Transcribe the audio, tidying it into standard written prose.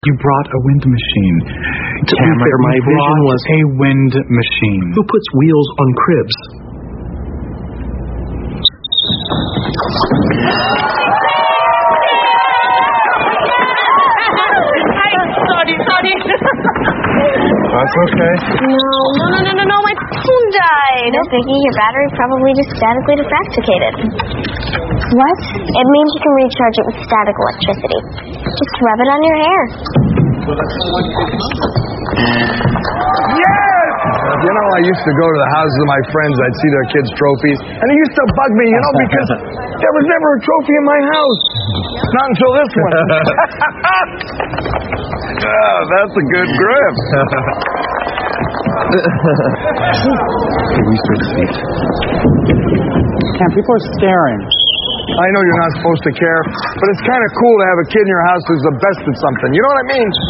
You brought a wind machine. To be fair, my vision was a wind machine. Who puts wheels on cribs? Sorry. That's okay. No, my phone died. No, Vicky, your battery probably just statically defracticated. What? It means you can recharge it with static electricity. Just rub it on your hair. Yes! You know, I used to go to the houses of my friends. I'd see their kids' trophies. And it used to bug me, because there was never a trophy in my house. Not until this one. Oh, that's a good grip. We switch seats. Cam, people are staring. I know you're not supposed to care, but it's kind of cool to have a kid in your house who's the best at something. You know what I mean?